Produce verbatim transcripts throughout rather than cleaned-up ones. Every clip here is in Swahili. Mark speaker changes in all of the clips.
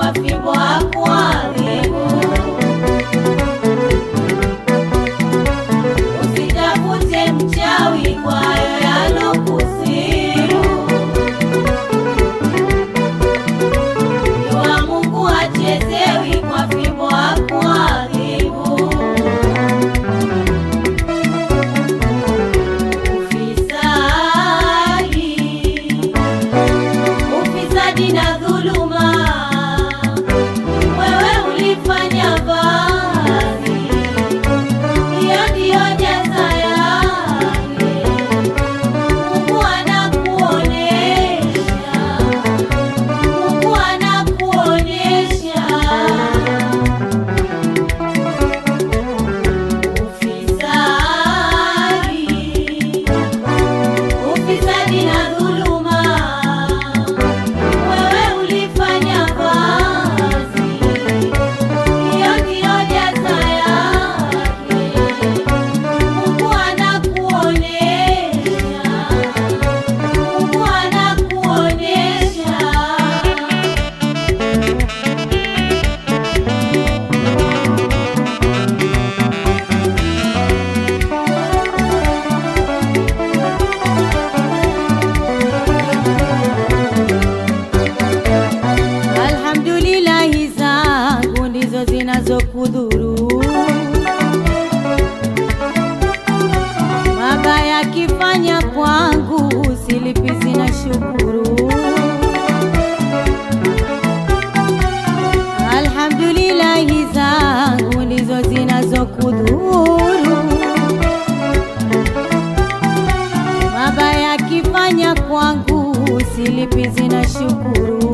Speaker 1: kwa fimbo akuadhibu. Usitafute mchawi kwa hayo yalokusibu. Jua Mungu hachezewi kwa fimbo akuadhibu. Ufisadi na dhuluma, wewe ulifanya vazi, hiyo ndiyo jaza yake. Mungu anakuonesha, Mungu anakuonesha. Ufisadi, ufisadi na dhuluma, zinazokudhuru. Mabaya kifanya kwangu silipizi na shukuru. Alhamdulillahi zangu ndizo zinazokudhuru. Mabaya kifanya kwangu silipizi na shukuru.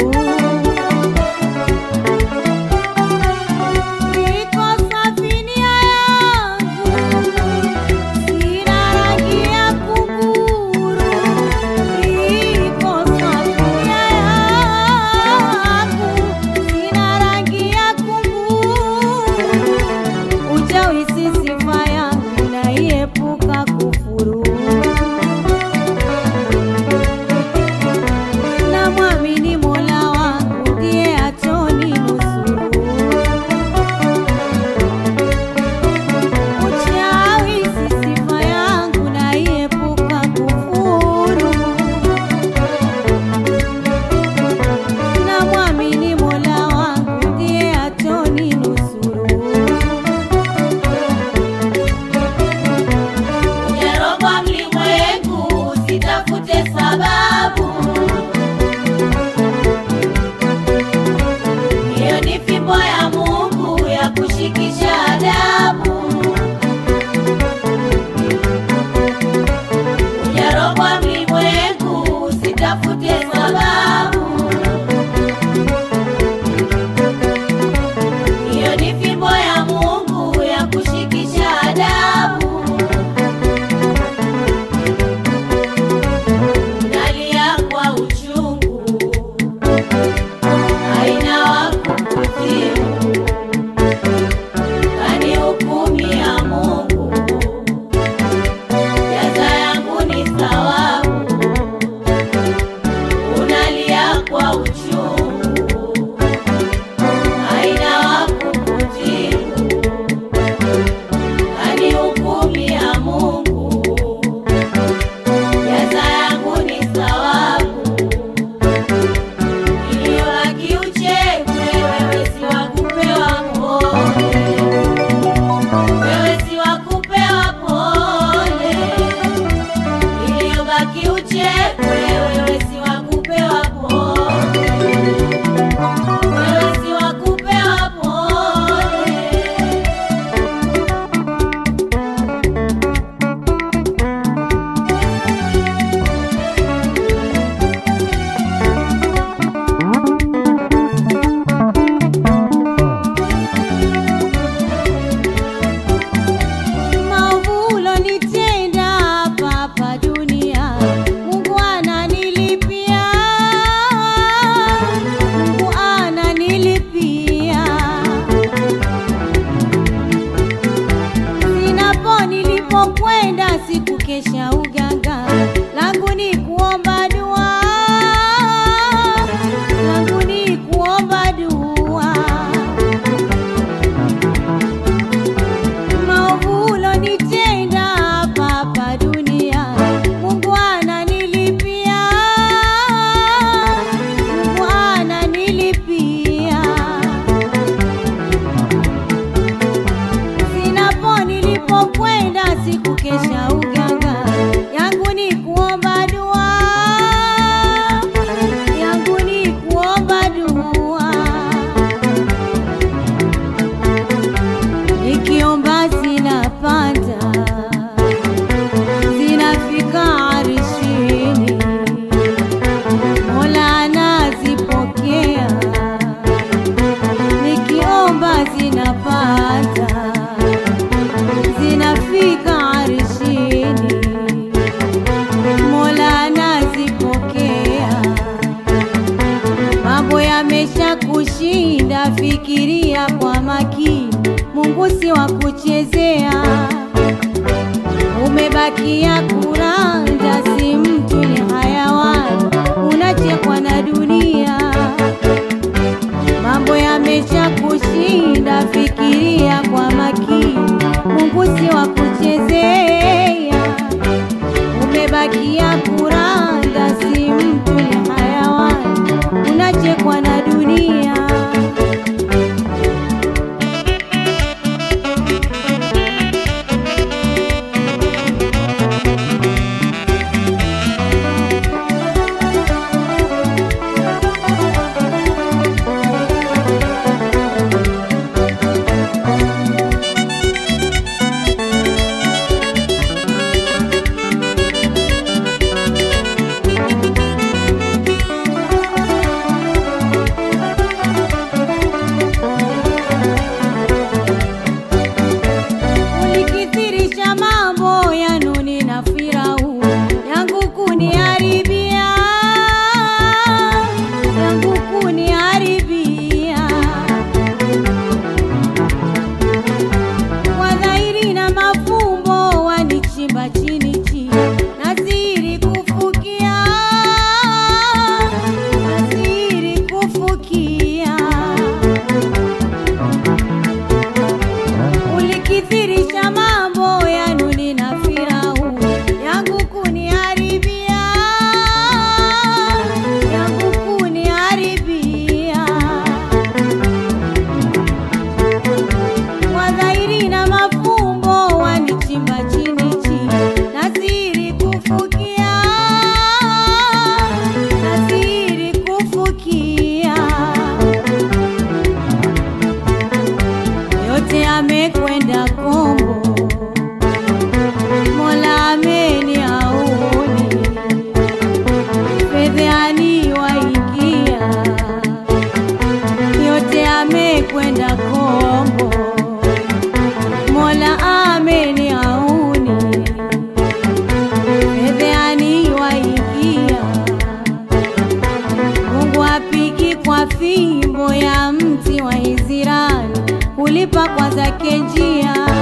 Speaker 1: Namwamini Mola kushinda, fikiria kwa makini, Mungu si wa kuchezea. Umebakia kuranda, si mtu ni hayawani, unachekwa na dunia. Mambo yamecha kushinda, fikiria kwa makini, Mungu si wa kuchezea. Umebakia kuranda, si mtu ni hayawani, unachekwa na dunia. Amekwenda Kongo, Mola ameniauni, fedheani waingia. Yote amekwenda Kongo, Mola ameniauni, fedheani waingia. Mungu apigi kwa fimbo ya mti wa Israeli, ulipa kwa zake njia.